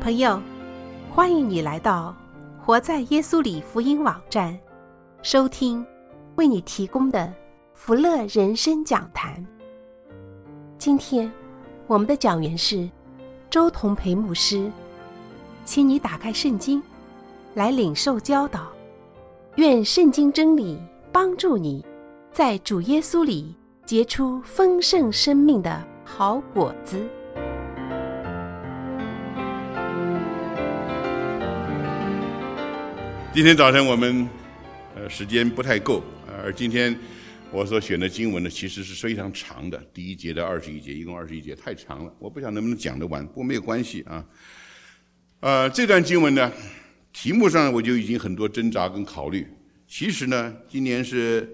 朋友，欢迎你来到活在耶稣里福音网站，收听为你提供的福乐人生讲坛。今天我们的讲员是周同培牧师，请你打开圣经来领受教导，愿圣经真理帮助你在主耶稣里结出丰盛生命的好果子。 今天早晨我们时间不太够，而今天我所选的经文呢，其实是非常长的，第1节到21节，一共21节，太长了，我不晓得能不能讲得完，不过没有关系啊。这段经文呢，题目上我就已经很多挣扎跟考虑。其实呢，今年是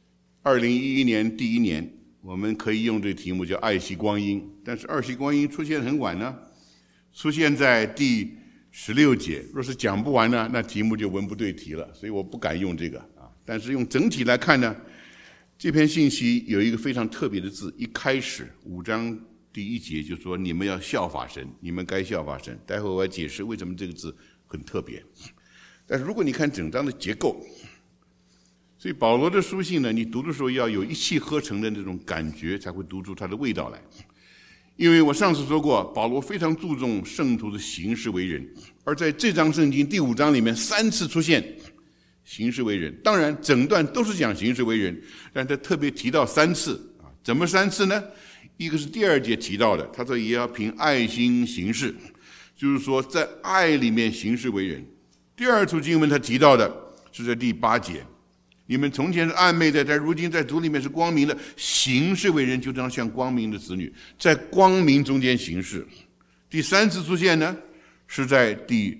2011年第1年，我们可以用这个题目叫爱惜光阴，但是爱惜光阴出现很晚呢，出现在第16节，若是讲不完呢，那题目就文不对题了，所以我不敢用这个啊。但是用整体来看呢，这篇信息有一个非常特别的字，一开始5章第1节就说你们要效法神，你们该效法神。待会我要解释为什么这个字很特别。但是如果你看整章的结构，所以保罗的书信呢，你读的时候要有一气呵成的那种感觉，才会读出它的味道来。因为我上次说过，保罗非常注重圣徒的行事为人，而在这章圣经第5章里面3次出现行事为人，当然整段都是讲行事为人，但他特别提到3次啊。怎么3次呢？一个是第2节提到的，他说也要凭爱心行事，就是说在爱里面行事为人。第2处经文他提到的是在第8节，你们从前是暗昧的，但如今在主里面是光明的，行事为人就当像光明的子女，在光明中间行事。第3次出现呢，是在第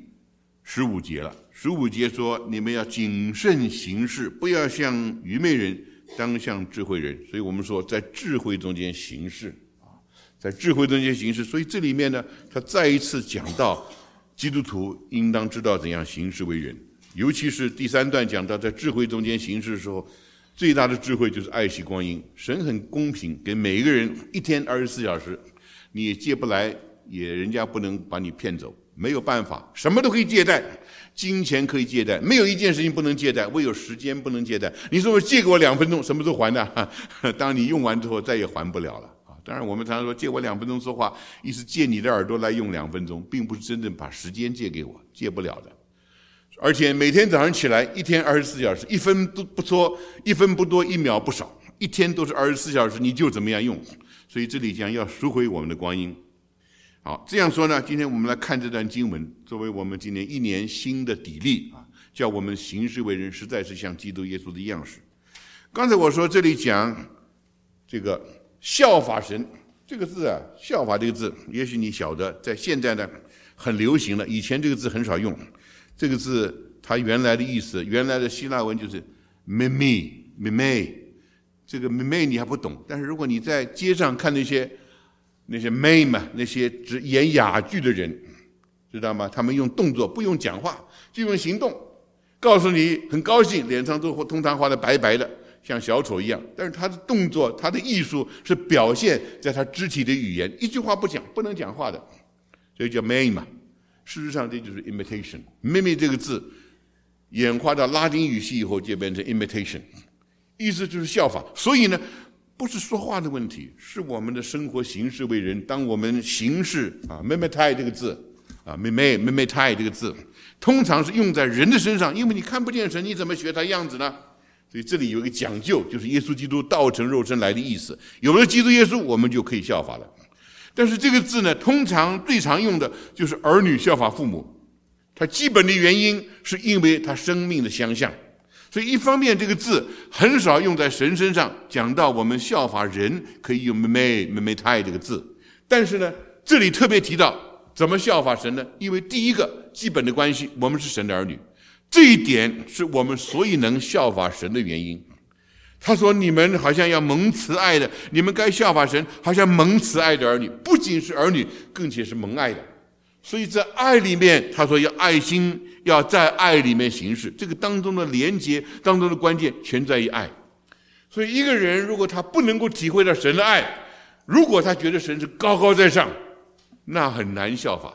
15节了。15节说你们要谨慎行事，不要像愚昧人，当像智慧人。所以我们说在智慧中间行事啊，在智慧中间行事。所以这里面呢，他再一次讲到基督徒应当知道怎样行事为人。尤其是第3段讲到在智慧中间行事的时候，最大的智慧就是爱惜光阴。神很公平，给每一个人一天24小时，你也借不来，也人家不能把你骗走，没有办法，什么都可以借贷，金钱可以借贷，没有一件事情不能借贷，唯有时间不能借贷。你说我借给我2分钟，什么时候还呢？当你用完之后再也还不了了。当然我们常常说借我2分钟说话，意思借你的耳朵来用2分钟，并不是真正把时间借给我，借不了的。而且每天早上起来，一天24小时，1分都不错，1分不多，1秒不少，一天都是24小时，你就怎么样用。所以这里讲要赎回我们的光阴。好，这样说呢，今天我们来看这段经文，作为我们今年1年新的砥砺啊，叫我们行事为人，实在是像基督耶稣的样式。刚才我说这里讲这个效法神这个字啊，效法这个字，也许你晓得，在现在呢很流行了，以前这个字很少用。这个字它原来的意思，原来的希腊文就是 meme， 这个 meme 你还不懂，但是如果你在街上看那些 meme， 那些只演哑剧的人，知道吗？他们用动作，不用讲话，就用行动，告诉你很高兴，脸上都通常画得白白的，像小丑一样，但是他的动作，他的艺术是表现在他肢体的语言，一句话不讲，不能讲话的，所以叫 meme。事实上这就是 imitation。meme 这个字演化到拉丁语系以后就变成 imitation， 意思就是效法。所以呢，不是说话的问题，是我们的生活行事为人。当我们行事啊 ，mimetai 这个字啊 ，mimetai 这个字，通常是用在人的身上，因为你看不见神，你怎么学他样子呢？所以这里有一个讲究，就是耶稣基督道成肉身来的意思。有了基督耶稣，我们就可以效法了。但是这个字呢，通常最常用的就是儿女效法父母，它基本的原因是因为它生命的相像。所以一方面这个字很少用在神身上，讲到我们效法人可以用 memetai 这个字，但是呢，这里特别提到怎么效法神呢？因为第一个基本的关系，我们是神的儿女，这一点是我们所以能效法神的原因。他说你们好像要蒙慈爱的，你们该效法神，好像蒙慈爱的儿女，不仅是儿女，更且是蒙爱的。所以在爱里面，他说要爱心，要在爱里面行事，这个当中的连结，当中的关键全在于爱。所以一个人如果他不能够体会到神的爱，如果他觉得神是高高在上，那很难效法。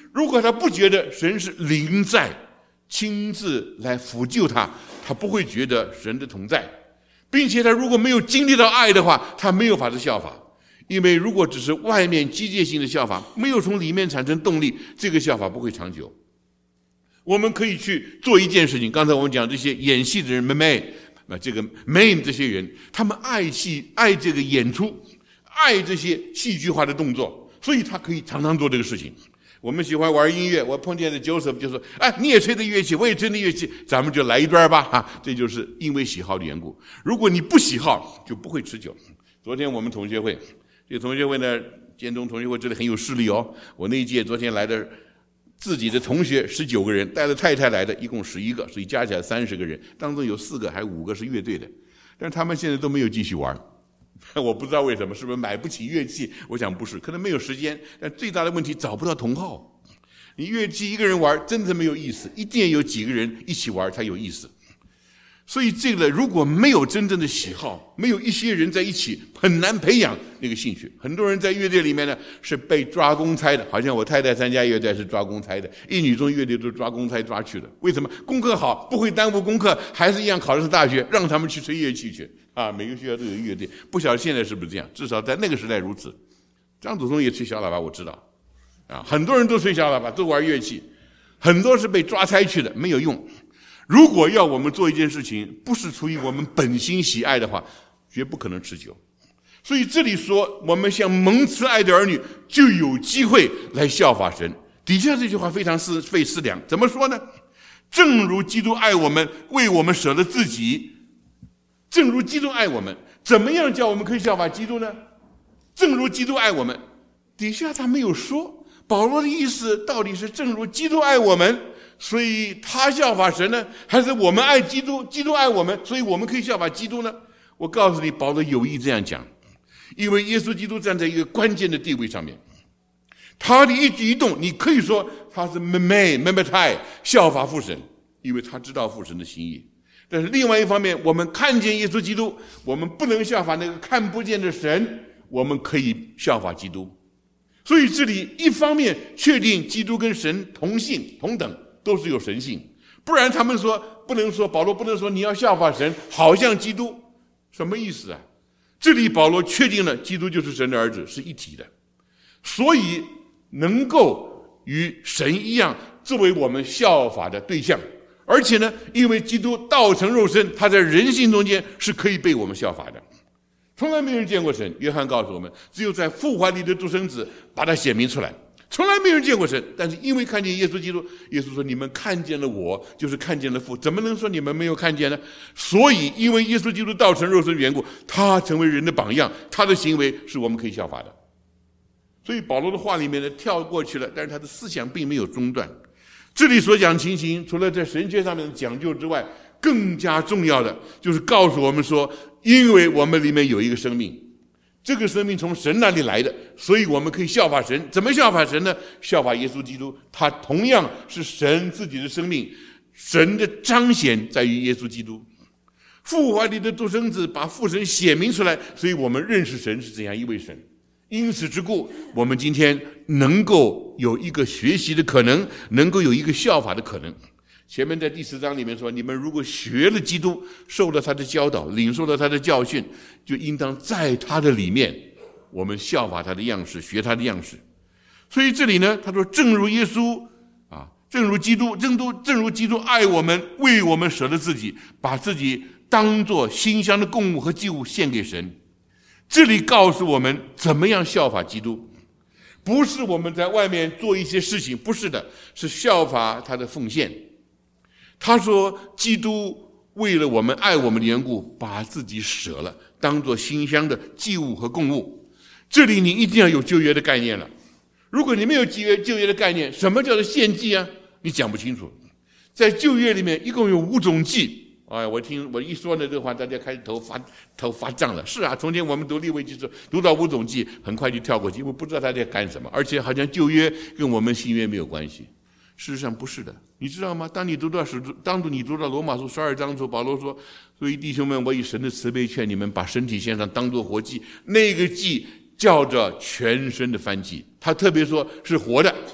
如果他不觉得神是临在，亲自来抚救他，他不会觉得神的同在，并且他如果没有经历到爱的话，他没有法子效法。因为如果只是外面机械性的效法，没有从里面产生动力，这个效法不会长久。我们可以去做一件事情，刚才我们讲这些演戏的人这个 mime 这些人，他们爱戏，爱这个演出，爱这些戏剧化的动作，所以他可以常常做这个事情。我们喜欢玩音乐，我碰见的 Joseph 就说：“哎，你也吹的乐器，我也吹的乐器，咱们就来一段吧。”这就是因为喜好的缘故。如果你不喜好，就不会持久。昨天我们同学会，这个同学会呢，建中同学会这里很有势力哦。我那一届昨天来的自己的同学19个人，带着太太来的，一共11个，所以加起来30个人，当中有4个还5个是乐队的，但是他们现在都没有继续玩。我不知道为什么，是不是买不起乐器？我想不是，可能没有时间。但最大的问题找不到同好。你乐器一个人玩真的没有意思，一定有几个人一起玩才有意思。所以这个如果没有真正的喜好，没有一些人在一起，很难培养那个兴趣。很多人在乐队里面呢是被抓公差的，好像我太太参加乐队是抓公差的，一女中乐队都抓公差抓去的。为什么？功课好，不会耽误功课，还是一样考的是大学，让他们去吹乐器去啊！每个学校都有乐队，不晓得现在是不是这样，至少在那个时代如此。张祖松也吹小喇叭，我知道啊，很多人都吹小喇叭，都玩乐器，很多是被抓差去的，没有用。如果要我们做一件事情，不是出于我们本心喜爱的话，绝不可能持久。所以这里说，我们像蒙慈爱的儿女，就有机会来效法神。底下这句话非常费思量，怎么说呢？正如基督爱我们，为我们舍了自己。正如基督爱我们，怎么样叫我们可以效法基督呢？正如基督爱我们，底下他没有说。保罗的意思到底是正如基督爱我们，所以他效法神呢，还是我们爱基督，基督爱我们，所以我们可以效法基督呢？我告诉你，保罗有意这样讲，因为耶稣基督站在一个关键的地位上面，他的一举一动，你可以说他是memetai 效法父神，因为他知道父神的心意。但是另外一方面，我们看见耶稣基督，我们不能效法那个看不见的神，我们可以效法基督。所以这里一方面确定基督跟神同性同等，都是有神性，不然他们说不能说，保罗不能说你要效法神，好像基督，什么意思啊？这里保罗确定了基督就是神的儿子，是一体的，所以能够与神一样作为我们效法的对象。而且呢，因为基督道成肉身，他在人性中间是可以被我们效法的。从来没有人见过神，约翰告诉我们，只有在父怀里的独生子把他显明出来。从来没有人见过神，但是因为看见耶稣基督，耶稣说你们看见了我，就是看见了父，怎么能说你们没有看见呢？所以因为耶稣基督道成肉身的缘故，他成为人的榜样，他的行为是我们可以效法的。所以保罗的话里面呢跳过去了，但是他的思想并没有中断。这里所讲情形，除了在神学上面的讲究之外，更加重要的就是告诉我们说，因为我们里面有一个生命，这个生命从神那里来的，所以我们可以效法神。怎么效法神呢？效法耶稣基督，他同样是神自己的生命，神的彰显在于耶稣基督。父怀里的独生子把父神显明出来，所以我们认识神是怎样一位神。因此之故，我们今天能够有一个学习的可能，能够有一个效法的可能。前面在第10章里面说，你们如果学了基督，受了他的教导，领受了他的教训，就应当在他的里面，我们效法他的样式，学他的样式。所以这里呢，他说正如耶稣正如基督爱我们，为我们舍了自己，把自己当作馨香的供物和祭物献给神。这里告诉我们怎么样效法基督，不是我们在外面做一些事情，不是的，是效法他的奉献。他说基督为了我们爱我们的缘故，把自己舍了，当作馨香的祭物和供物。这里你一定要有旧约的概念了，如果你没有旧约的概念，什么叫做献祭啊？你讲不清楚。在旧约里面一共有5种祭。我一说呢这个话，大家开始头发胀了。是啊，从前我们读利未记时读到5种祭，很快就跳过去，因为不知道他在干什么，而且好像旧约跟我们新约没有关系。事实上不是的，你知道吗？当你读到罗马书12章的时候，保罗说：“所以弟兄们，我以神的慈悲劝你们，把身体献上，当作活祭。那个祭叫着全身的燔祭。”他特别说是活的，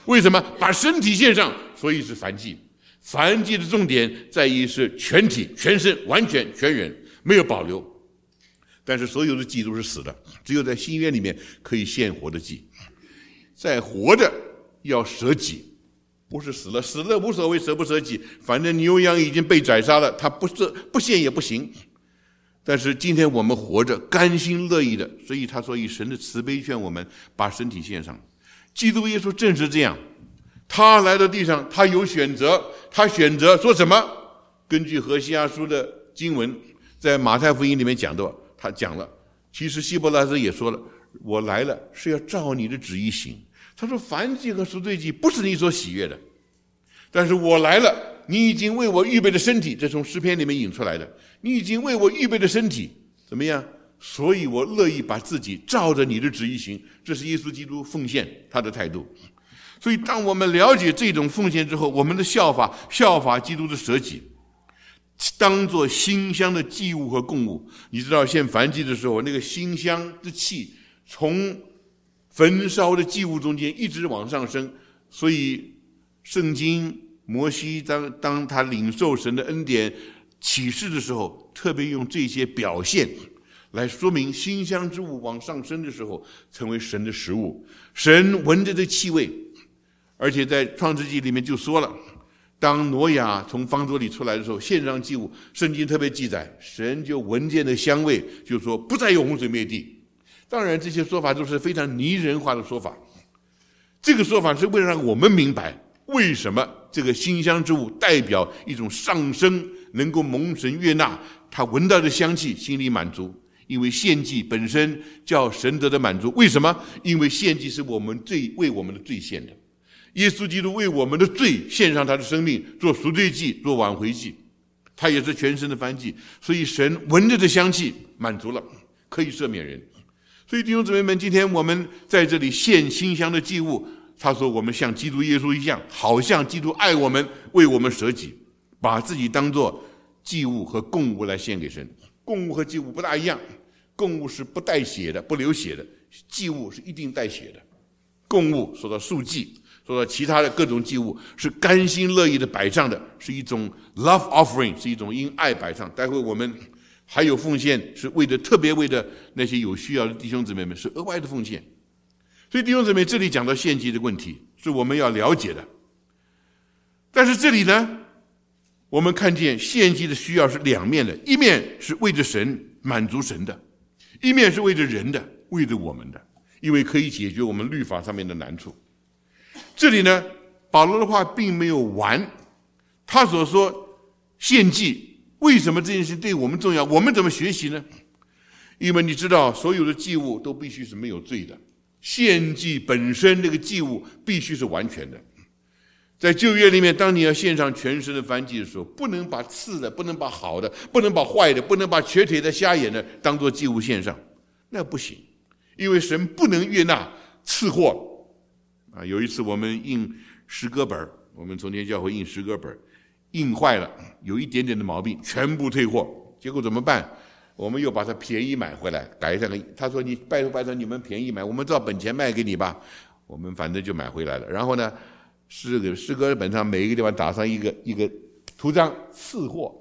为什么？把身体献上，所以是燔祭。燔祭的重点在于是全体、全身、完全、全人，没有保留。但是所有的祭都是死的，只有在新约里面可以献活的祭。在活着要舍己，不是死了，死了无所谓舍不舍己，反正牛羊已经被宰杀了，他不献也不行。但是今天我们活着，甘心乐意的，所以他说以神的慈悲劝我们把身体献上。基督耶稣正是这样，他来到地上，他有选择，他选择说什么？根据何西阿书的经文，在马太福音里面讲到，他讲了，其实希伯来书也说了，我来了是要照你的旨意行。他说燔祭和赎罪祭不是你所喜悦的，但是我来了，你已经为我预备的身体，这从诗篇里面引出来的，你已经为我预备的身体怎么样？所以我乐意把自己照着你的旨意行。这是耶稣基督奉献他的态度。所以当我们了解这种奉献之后，我们的效法基督的舍己，当作馨香的祭物和供物。你知道献燔祭的时候，那个馨香之气从焚烧的祭物中间一直往上升，所以圣经摩西当他领受神的恩典启示的时候，特别用这些表现来说明馨香之物往上升的时候成为神的食物，神闻着这气味。而且在创世纪里面就说了，当挪亚从方舟里出来的时候，献上祭物，圣经特别记载，神就闻见的香味，就说不再有洪水灭地。当然这些说法都是非常拟人化的说法，这个说法是为了让我们明白为什么这个馨香之物代表一种上升，能够蒙神悦纳，他闻到的香气心里满足。因为献祭本身叫神得的满足，为什么？因为献祭是我们为我们的罪献的，耶稣基督为我们的罪献上他的生命，做赎罪祭，做挽回祭，他也是全身的燔祭，所以神闻着的香气满足了，可以赦免人。所以弟兄姊妹们，今天我们在这里献馨香的祭物，他说我们像基督耶稣一样，好像基督爱我们，为我们舍己，把自己当作祭物和供物来献给神。供物和祭物不大一样，供物是不带血的，不流血的，祭物是一定带血的。供物说到素祭，说到其他的各种祭物，是甘心乐意的摆上的，是一种 love offering， 是一种因爱摆上。待会我们还有奉献，是特别为了那些有需要的弟兄姊妹们，是额外的奉献。所以弟兄姊妹，这里讲到献祭的问题是我们要了解的。但是这里呢，我们看见献祭的需要是两面的，一面是为着神，满足神的，一面是为着人的，为着我们的，因为可以解决我们律法上面的难处。这里呢，保罗的话并没有完，他所说献祭为什么这件事对我们重要？我们怎么学习呢？因为你知道，所有的祭物都必须是没有罪的，献祭本身这个祭物必须是完全的。在旧约里面，当你要献上全身的燔祭的时候，不能把刺的，不能把好的，不能把坏的，不能把瘸腿的、瞎眼的当作祭物献上，那不行，因为神不能悦纳次货。有一次我们印诗歌本，我们从前教会印诗歌本，印坏了，有一点点的毛病，全部退货。结果怎么办？我们又把它便宜买回来，改上个。他说：“你拜托你们便宜买，我们照本钱卖给你吧。”我们反正就买回来了。然后呢，诗歌本上每一个地方打上一个图章，次货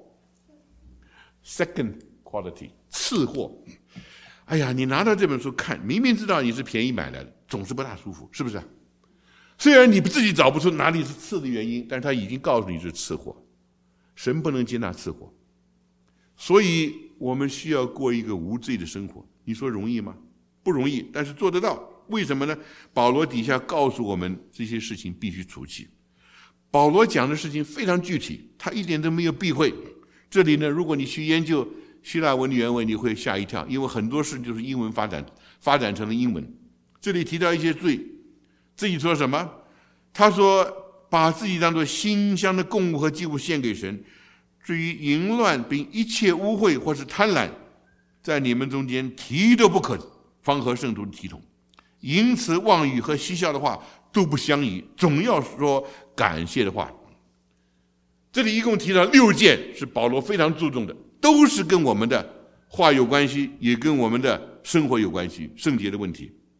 ，second quality， 次货。哎呀，你拿到这本书看，明明知道你是便宜买来的，总是不大舒服，是不是？虽然你自己找不出哪里是次的原因，但是他已经告诉你是次货。神不能接纳次货，所以我们需要过一个无罪的生活。你说容易吗？不容易，但是做得到。为什么呢？保罗底下告诉我们这些事情必须除去。保罗讲的事情非常具体，他一点都没有避讳。这里呢，如果你去研究希腊文的原文，你会吓一跳，因为很多事就是英文发展成了英文。这里提到一些罪，自己说什么？他说把自己当作馨香的供物和祭物献给神。至于淫乱并一切污秽或是贪婪，在你们中间提都不可，方合圣徒的体统。淫词妄语和嬉笑的话都不相宜，总要说感谢的话。这里一共提到6件是保罗非常注重的，都是跟我们的话有关系，也跟我们的生活有关系，圣洁的问题。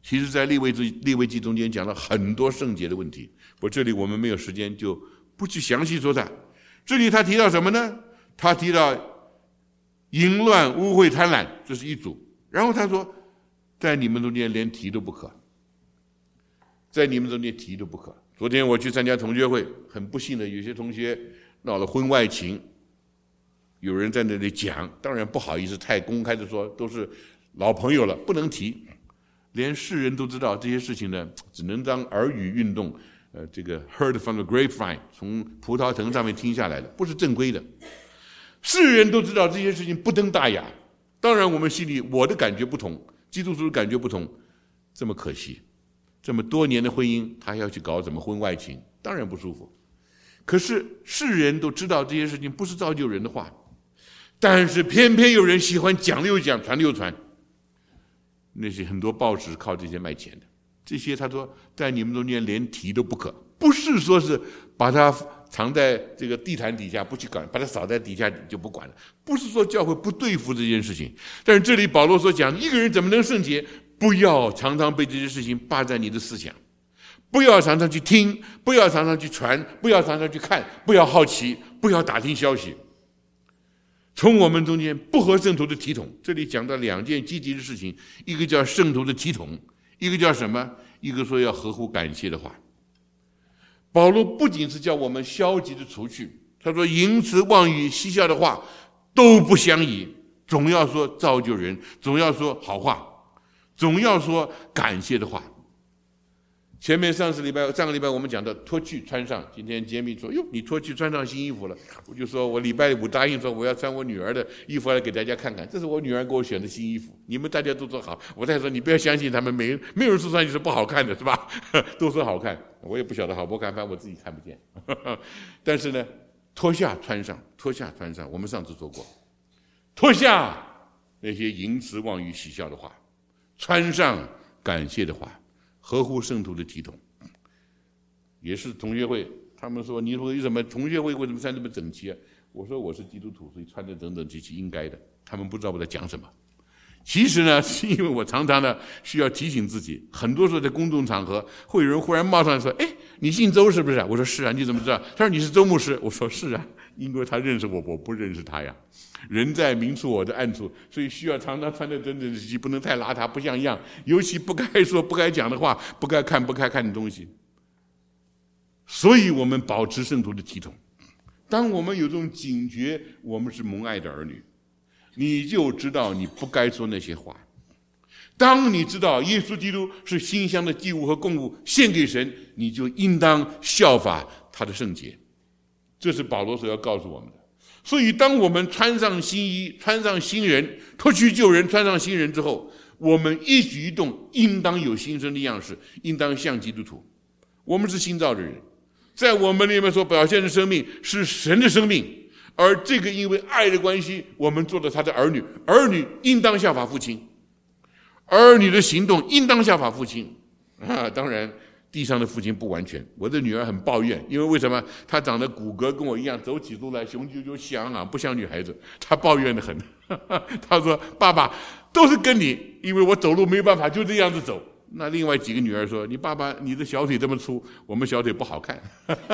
其实在利未记中间讲了很多圣洁的问题，不过这里我们没有时间，就不去详细说它。这里他提到什么呢？他提到淫乱、污秽、贪婪，这是一组。然后他说，在你们中间连提都不可，在你们中间提都不可。昨天我去参加同学会，很不幸的，有些同学闹了婚外情，有人在那里讲，当然不好意思太公开的说，都是老朋友了，不能提。连世人都知道这些事情呢，只能当耳语运动，这个 heard from the grapevine， 从葡萄藤上面听下来的，不是正规的。世人都知道这些事情不登大雅，当然我们心里我的感觉不同，基督徒的感觉不同，这么可惜，这么多年的婚姻，他要去搞什么婚外情，当然不舒服。可是世人都知道这些事情不是造就人的话，但是偏偏有人喜欢讲了又讲，传了又传。那些很多报纸靠这些卖钱的，这些他说在你们中间连提都不可，不是说是把它藏在这个地毯底下不去管，把它扫在底下就不管了，不是说教会不对付这件事情。但是这里保罗所讲，一个人怎么能圣洁，不要常常被这些事情霸占你的思想，不要常常去听，不要常常去传，不要常常去看，不要好奇，不要打听消息。从我们中间不合圣徒的体统，这里讲到两件积极的事情，一个叫圣徒的体统，一个叫什么？一个说要合乎感谢的话。保罗不仅是叫我们消极的除去，他说淫词妄语嬉笑的话都不相宜，总要说造就人，总要说好话，总要说感谢的话。前面上个礼拜我们讲到脱去穿上，今天杰米说，哟，你脱去穿上新衣服了，我就说我礼拜五答应说我要穿我女儿的衣服来给大家看看，这是我女儿给我选的新衣服，你们大家都说好。我再说你不要相信他们，没有人说上去是不好看的，是吧？都说好看，我也不晓得好不好看，反正我自己看不见。但是呢，脱下穿上，脱下穿上，我们上次说过，脱下那些淫词妄语嬉笑的话，穿上感谢的话，合乎圣徒的体统。也是同学会，他们说你为什么同学会为什么穿这么整齐啊？我说我是基督徒，所以穿得整整齐齐应该的。他们不知道我在讲什么。其实呢，是因为我常常呢需要提醒自己，很多时候在公众场合，会有人忽然冒上来说：“哎，你姓周是不是？”我说：“是啊。”你怎么知道？他说：“你是周牧师。”我说：“是啊。”因为他认识我，我不认识他呀。人在明处，我在暗处，所以需要常常穿得整整齐齐，不能太邋遢，不像样。尤其不该说、不该讲的话，不该看的东西。所以我们保持圣徒的体统。当我们有这种警觉，我们是蒙爱的儿女，你就知道你不该说那些话。当你知道耶稣基督是馨香的祭物和供物献给神，你就应当效法他的圣洁。这是保罗所要告诉我们的。所以当我们穿上新衣，穿上新人，脱去旧人，穿上新人之后，我们一举一动应当有新生的样式，应当像基督徒。我们是新造的人，在我们里面所表现的生命是神的生命，而这个因为爱的关系，我们做了他的儿女，儿女应当效法父亲，儿女的行动应当效法父亲啊。当然地上的父亲不完全，我的女儿很抱怨，因为为什么？她长得骨骼跟我一样，走起路来雄赳赳气昂昂，不像女孩子，她抱怨得很。她说：“爸爸都是跟你，因为我走路没有办法，就这样子走。”那另外几个女儿说：“你爸爸你的小腿这么粗，我们小腿不好看。”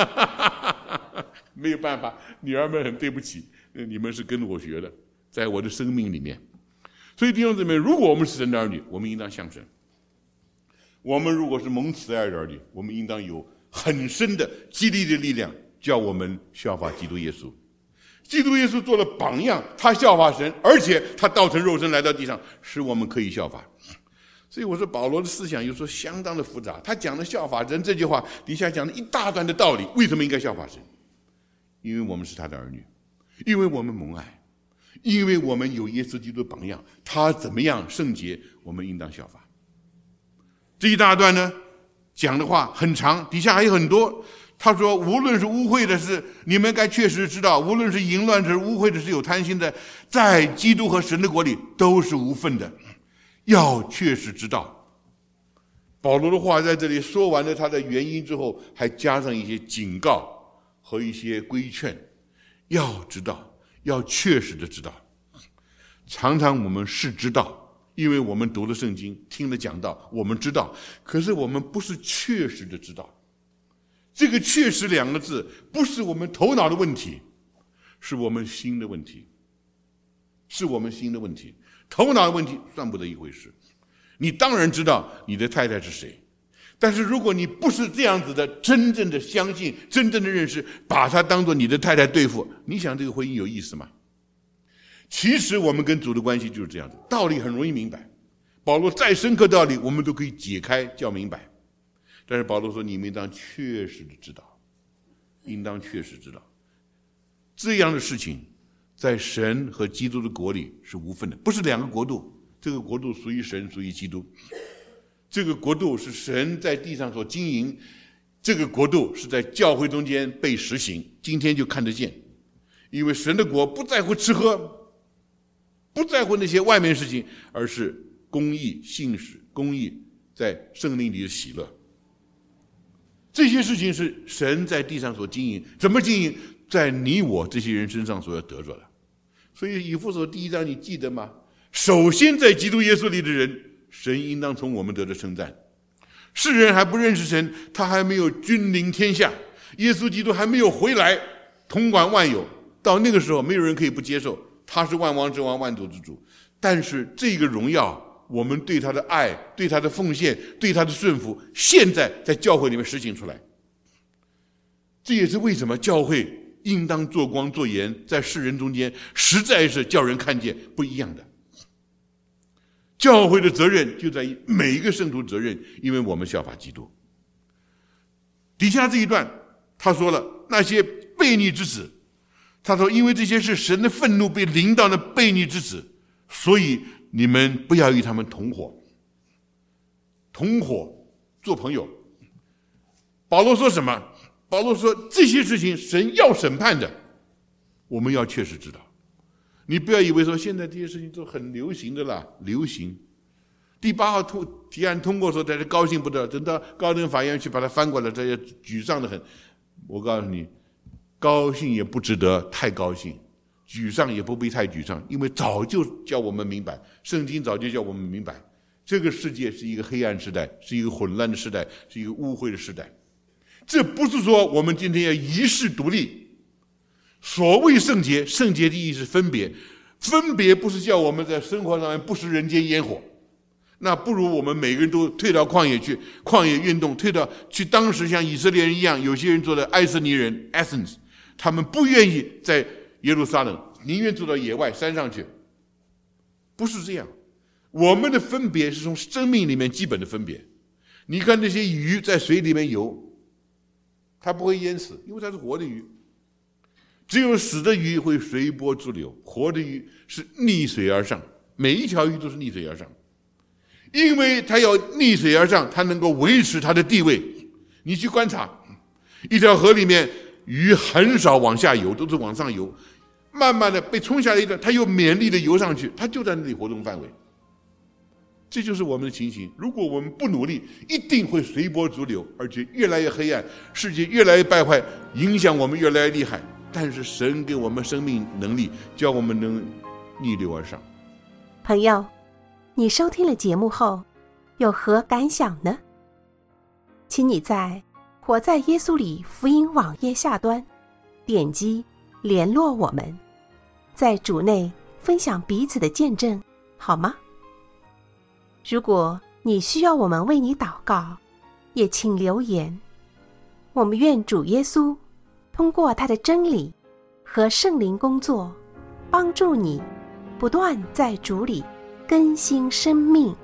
没有办法，女儿们很对不起，你们是跟着我学的，在我的生命里面。所以弟兄姊妹，如果我们是神的儿女，我们应当像神。我们如果是蒙慈爱的儿女，我们应当有很深的激励的力量，叫我们效法基督耶稣。基督耶稣做了榜样，他效法神，而且他道成肉身来到地上，使我们可以效法。所以我说保罗的思想有时候相当的复杂，他讲的效法人这句话底下讲了一大段的道理，为什么应该效法神？因为我们是他的儿女，因为我们蒙爱，因为我们有耶稣基督的榜样，他怎么样圣洁，我们应当效法。这一大段呢讲的话很长，底下还有很多。他说无论是污秽的事，你们该确实知道，无论是淫乱是污秽的是有贪心的，在基督和神的国里都是无分的，要确实知道。保罗的话在这里说完了他的原因之后，还加上一些警告和一些规劝，要知道，要确实的知道。常常我们是知道， 因为我们读了圣经，听了讲道，我们知道，可是我们不是确实的知道。这个确实2个字不是我们头脑的问题，是我们心的问题，是我们心的问题。头脑的问题算不得一回事。你当然知道你的太太是谁，但是如果你不是这样子的真正的相信，真正的认识，把她当作你的太太对付，你想这个婚姻有意思吗？其实我们跟主的关系就是这样子，道理很容易明白，保罗再深刻道理我们都可以解开叫明白，但是保罗说你们应当确实的知道，应当确实知道这样的事情在神和基督的国里是无分的，不是2个国度，这个国度属于神，属于基督，这个国度是神在地上所经营，这个国度是在教会中间被实行，今天就看得见。因为神的国不在乎吃喝，不在乎那些外面的事情，而是公义、信实、公义在圣灵里的喜乐。这些事情是神在地上所经营，怎么经营？在你我这些人身上所要得着的。所以以弗所第1章你记得吗？首先在基督耶稣里的人，神应当从我们得着称赞。世人还不认识神，他还没有君临天下，耶稣基督还没有回来统管万有，到那个时候没有人可以不接受，他是万王之王，万主之主。但是这个荣耀，我们对他的爱，对他的奉献，对他的顺服，现在在教会里面实行出来。这也是为什么教会应当做光做盐，在世人中间实在是叫人看见不一样的。教会的责任就在于每一个圣徒责任，因为我们效法基督。底下这一段他说了那些悖逆之子，他说因为这些是神的愤怒被临到的悖逆之子，所以你们不要与他们同伙做朋友。保罗说什么？保罗说这些事情神要审判的，我们要确实知道。你不要以为说现在这些事情都很流行的啦，流行。第8号提案通过的时候，大家高兴不得了，等到高等法院去把它翻过来，大家沮丧得很。我告诉你，高兴也不值得太高兴，沮丧也不必太沮丧，因为早就叫我们明白，圣经早就叫我们明白，这个世界是一个黑暗时代，是一个混乱的时代，是一个污秽的时代。这不是说我们今天要遗世独立。所谓圣洁，圣洁的意义是分别，分别不是叫我们在生活上面不食人间烟火，那不如我们每个人都退到旷野去，旷野运动，退到去当时像以色列人一样，有些人做的埃斯尼人 Athens， 他们不愿意在耶路撒冷，宁愿做到野外山上去。不是这样，我们的分别是从生命里面基本的分别。你看那些鱼在水里面游，它不会淹死，因为它是活的鱼。只有死的鱼会随波逐流，活的鱼是逆水而上，每一条鱼都是逆水而上，因为它要逆水而上，它能够维持它的地位。你去观察一条河里面，鱼很少往下游，都是往上游，慢慢的被冲下来一段，它又勉力的游上去，它就在那里活动范围。这就是我们的情形，如果我们不努力，一定会随波逐流，而且越来越黑暗，世界越来越败坏，影响我们越来越厉害。但是神给我们生命能力，叫我们能逆流而上。 朋友，你收听了节目后有何感想呢？请你在活在耶稣里福音网页下端点击联络我们，在主内分享彼此的见证，好吗？如果你需要我们为你祷告，也请留言。我们愿主耶稣通过他的真理和圣灵工作，帮助你不断在主里更新生命。